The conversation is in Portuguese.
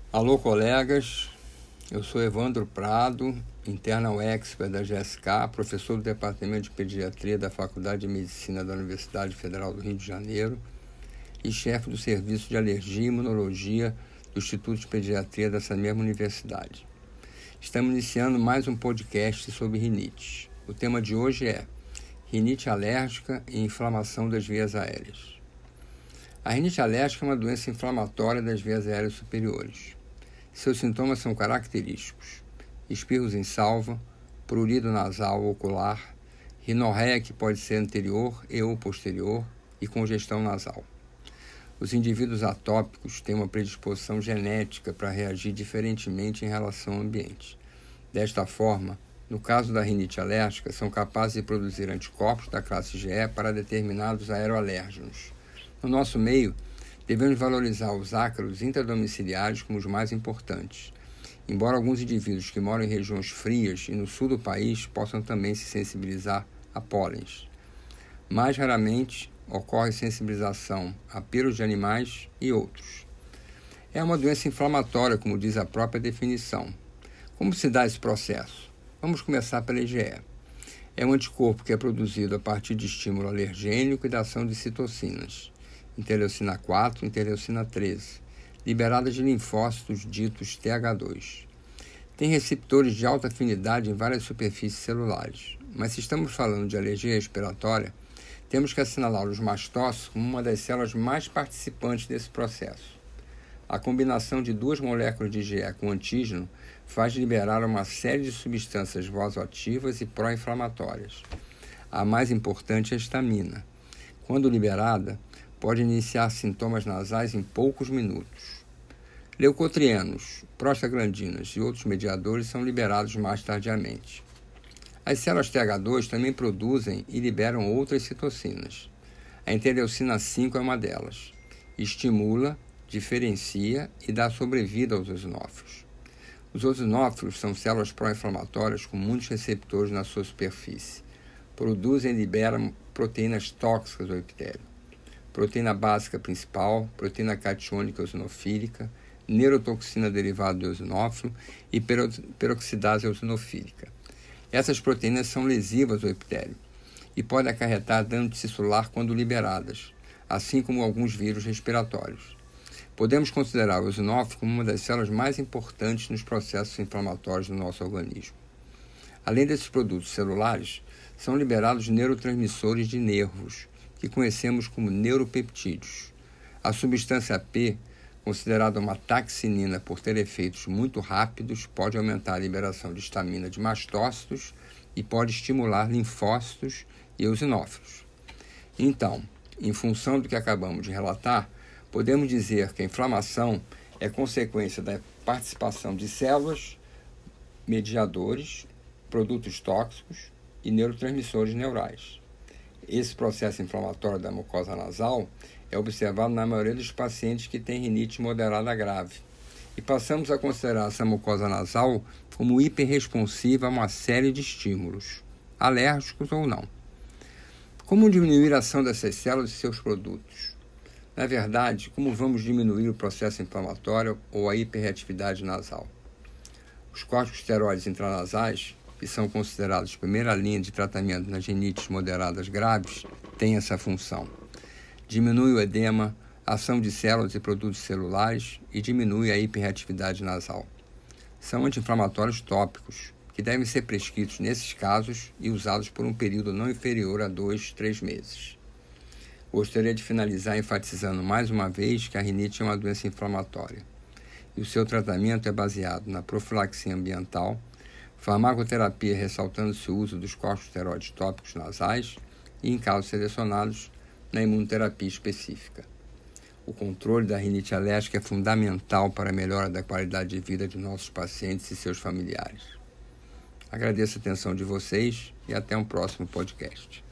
Alô, colegas, eu sou Evandro Prado, internal expert da GSK, professor do Departamento de Pediatria da Faculdade de Medicina da Universidade Federal do Rio de Janeiro e chefe do Serviço de Alergia e Imunologia do Instituto de Pediatria dessa mesma universidade. Estamos iniciando mais um podcast sobre rinite. O tema de hoje é rinite alérgica e inflamação das vias aéreas. A rinite alérgica é uma doença inflamatória das vias aéreas superiores. Seus sintomas são característicos: espirros em salva, prurido nasal ocular, rinorreia que pode ser anterior e ou posterior e congestão nasal. Os indivíduos atópicos têm uma predisposição genética para reagir diferentemente em relação ao ambiente. Desta forma, no caso da rinite alérgica, são capazes de produzir anticorpos da classe GE para determinados aeroalérgenos. No nosso meio, devemos valorizar os ácaros intradomiciliares como os mais importantes, embora alguns indivíduos que moram em regiões frias e no sul do país possam também se sensibilizar a pólens. Mais raramente, ocorre sensibilização a pelos de animais e outros. É uma doença inflamatória, como diz a própria definição. Como se dá esse processo? Vamos começar pela IgE. É um anticorpo que é produzido a partir de estímulo alergênico e da ação de citocinas, interleucina 4 e interleucina 13, liberadas de linfócitos ditos TH2. Tem receptores de alta afinidade em várias superfícies celulares, mas se estamos falando de alergia respiratória, temos que assinalar os mastócitos como uma das células mais participantes desse processo. A combinação de duas moléculas de IgE com antígeno faz liberar uma série de substâncias vasoativas e pró-inflamatórias. A mais importante é a histamina. Quando liberada, pode iniciar sintomas nasais em poucos minutos. Leucotrienos, prostaglandinas e outros mediadores são liberados mais tardiamente. As células TH2 também produzem e liberam outras citocinas. A interleucina 5 é uma delas. Estimula, diferencia e dá sobrevida aos eosinófilos. Os eosinófilos são células pró-inflamatórias com muitos receptores na sua superfície. Produzem e liberam proteínas tóxicas ao epitélio. Proteína básica principal, proteína catiônica eosinofílica, neurotoxina derivada do eosinófilo e peroxidase eosinofílica. Essas proteínas são lesivas ao epitélio e podem acarretar dano tissular quando liberadas, assim como alguns vírus respiratórios. Podemos considerar o eosinófilo como uma das células mais importantes nos processos inflamatórios do nosso organismo. Além desses produtos celulares, são liberados neurotransmissores de nervos, que conhecemos como neuropeptídeos. A substância P, considerada uma taxinina por ter efeitos muito rápidos, pode aumentar a liberação de histamina de mastócitos e pode estimular linfócitos e eosinófilos. Então, em função do que acabamos de relatar, podemos dizer que a inflamação é consequência da participação de células, mediadores, produtos tóxicos e neurotransmissores neurais. Esse processo inflamatório da mucosa nasal é observado na maioria dos pacientes que têm rinite moderada grave. E passamos a considerar essa mucosa nasal como hiperresponsiva a uma série de estímulos, alérgicos ou não. Como diminuir a ação dessas células e seus produtos? Na verdade, como vamos diminuir o processo inflamatório ou a hiperreatividade nasal? Os corticosteroides intranasais, que são considerados primeira linha de tratamento nas rinites moderadas graves, têm essa função. Diminui o edema, a ação de células e produtos celulares e diminui a hiperreatividade nasal. São anti-inflamatórios tópicos, que devem ser prescritos nesses casos e usados por um período não inferior a 2-3 meses. Gostaria de finalizar enfatizando mais uma vez que a rinite é uma doença inflamatória e o seu tratamento é baseado na profilaxia ambiental, farmacoterapia ressaltando-se o uso dos corticosteroides tópicos nasais e, em casos selecionados, na imunoterapia específica. O controle da rinite alérgica é fundamental para a melhora da qualidade de vida de nossos pacientes e seus familiares. Agradeço a atenção de vocês e até um próximo podcast.